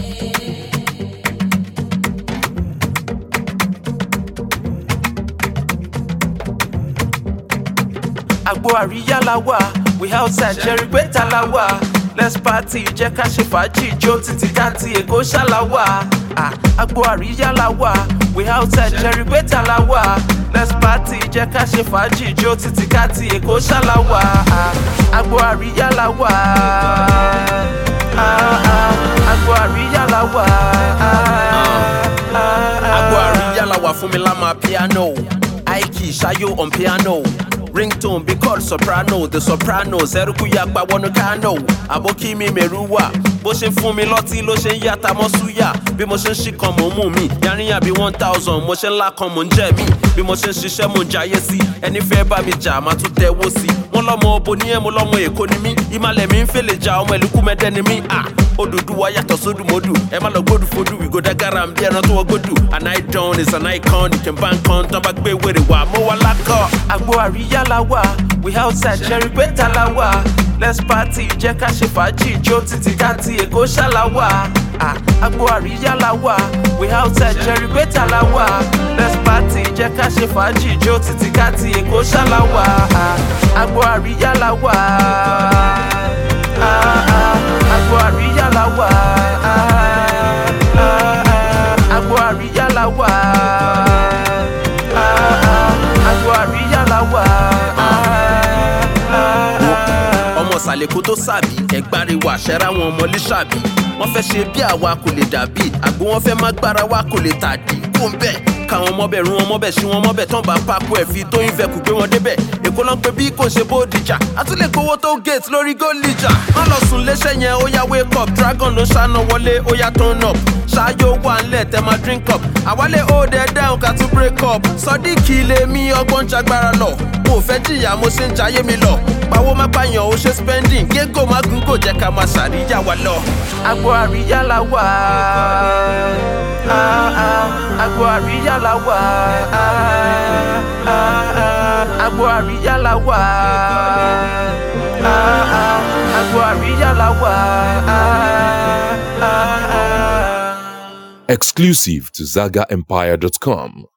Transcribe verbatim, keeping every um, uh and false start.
Agbo àríyá la wà, we outside Jerry Gbéta la wà. Let's party, jẹ́ ká ṣe fàájì, jó títí káàtì Èkó ṣá la wà. Agbo àríyá la wà, we outside Jerry Gbéta la wà. Let's party, jẹ́ ká ṣe fàájì, jó títí káàtì Èkó ṣá la wà. Agbo àríyá la wà. Agbo àríyá la wà. Agbo àríyá la wà fún mi lámà piano. Aiki Ṣayó on piano. Ringtone be called soprano, the soprano. Zeruku yagba wọnú kano. Aboki mi meruwa. Bó ṣe fún mi lọ́tí ló ṣe ń yàtà mọ́ súyà. Bí mo ṣe ń ṣí kan mò ń mú mi. Yàríyàn bí one thousand, mo ṣe ń lá kan mò ń jẹ mí. Bí mo ṣe ń ṣiṣẹ́ mò ń jayé sí. Ẹni fẹ́ bá mi jà máa tún tẹ́wọ́ sí. Wọ́n lọ́mọ obo ní ẹ̀ mo lọ́mọ Èkó ni mí. Ìmàlẹ̀ mi ń fèlè jà ọmọ ìlú Kúmẹ́dẹ́ ni mí. Odùduwà yàtọ̀ sódùmọ́dù. Ẹ má lọ gbódù fodù. We go dágàrà bí ẹran tó wọ gbódù. An icon is an icon. You can bank on tán bá gbé wèrè wá. Mo wà lákọ̀. Agbo àríyá la wà, we outside Jerry Gbéta la wà. Let's party, jẹ́ ká ṣe fàájì, jó títí káàtì Èkó ṣá la wà. Agbo àríyá la wà, we outside Jerry Gbéta la wà. Let's party, jẹ́ ká ṣe fàájì, jó títí káàtì Èkó ṣá la wà. Agbo àríyá la wà. Agbo àríyá la wà. Agbo àríyá la wà. Agbo àríyá la wà. Ọmọ sàlẹ̀kó tó sàbí ẹ̀gbáriwà ṣẹ́ra wọn ọmọ lísàbí. Wọ́n fẹ́ ṣe bí àwa kò lè dàbí. Àgbo wọn fẹ́ má gbára wa kò lè tàdí. Kó ń bẹ̀ káwọn ọmọbẹ̀ rún ọmọbẹ̀ sí wọn ọmọbẹ̀ tán bá pákó ẹ̀ fi tó ìfẹ́ kù gbé wọn débẹ̀. Èkó ló ń pe bí kò ṣe Bódìjà. A tún lè gbowó tó gate lórí Gólìjà. Má lọ sùn léṣẹ́ yẹn ó yá wake up. Dragon ló ṣáná wọlé ó yá turn up. Ṣáyó wà ńlẹ̀ tẹ́ máa drink up. Àwálé hold ẹ̀ down ká tún break up. Sọ́díkì lè mí ọgbọ́n jagbára lọ. Mo fẹ́ jìyà mo ṣe ń jayé mi lọ. Pàwọ́ má pààyàn ó ṣe spending. Gégó má gún kò jẹ́ ká máa ṣàríyá wa lọ. Agbo àríyá la wà. Agbo àríyá la wà. Agbo àríyá la wà. Agbo àríyá la wà. Exclusive to Zaga Empire dot com.